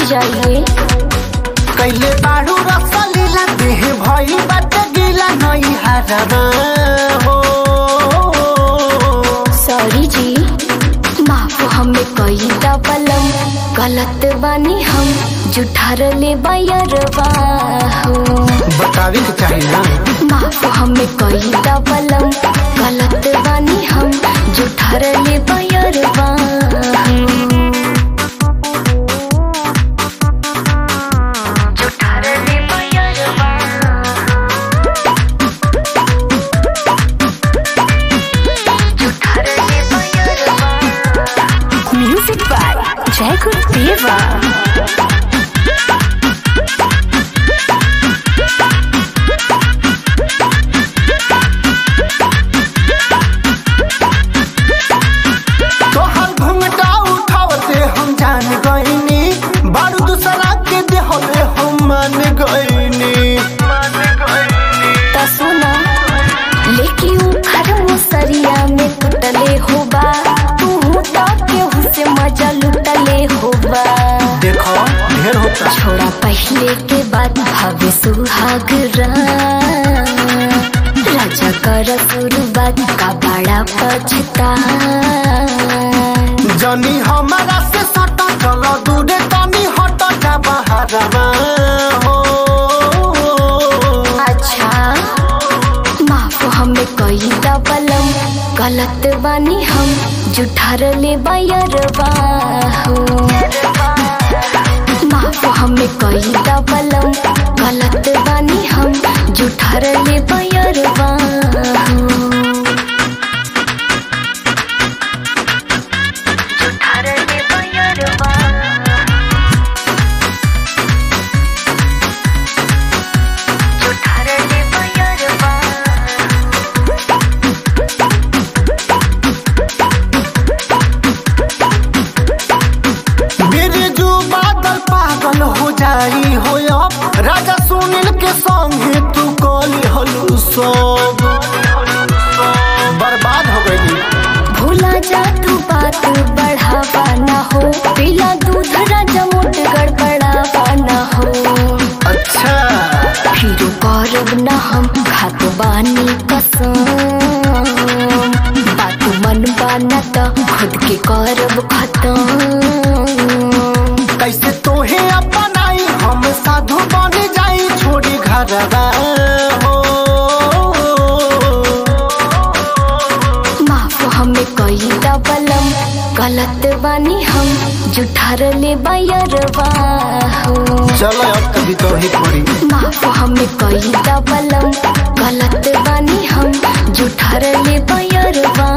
जाइए कैले बाड़ू रसलीला देह भई बाटे गीला नई हरना हो। सॉरी जी, माफ हमें कई दबलम, गलत बानी हम जुठार ले बयरवा हो। बतावे के चाहिए ना। माफ हमें कई दबलम, गलत बानी हम जुठार ले बयरवा हो। म्यूजिक बाय जय गुरुदेवा। तोहर घुंघटा उठावते हम जान गईनी, बारू दूसरा के देहले हम मान गईनी। त सुना लेके उखर मुसरिया में टूटले होबा, तू तो केहू से मजा लुटले होबा। देखो ढेर होता छोड़ा पहले के बाद भावे सुहाग राजा कर शुरुआत का बड़ा पछता। जनी हमारा से सटा चलो दूरे तनी हटा जा बहरवा हो। अच्छा माफ हमें कई दबलम, गलत बानी हम जुठार ले बयरवा हो। माफ हमें कई दबलम, गलत बानी हम जुठार ले बयरवा हो। जुठार ले बयरवा, जुठार ले बयरवा। बिरजू बादल पागल हो जाई हो अब, राजा सुनील के संगे तू कली हलू सब बर्बाद हो गई। भूला जा तू बात बढ़ावा ना हो, पीला दूध राजा मोट गड़बड़ावा ना हो। अच्छा फिर करब ना हम खात बानी कसम, बात मन बाना त खुद के करब खत्म। कैसे तोहे अपनाई हम साधु बन जाई छोड़ी घरवा हो। माफ हमें कई दबलम, गलत बानी हम जुठार ले बयरवा हो। चलो अब कभी तो ही पड़ी। माफ हमें कई दबलम, गलत बानी हम जुठार ले बयरवा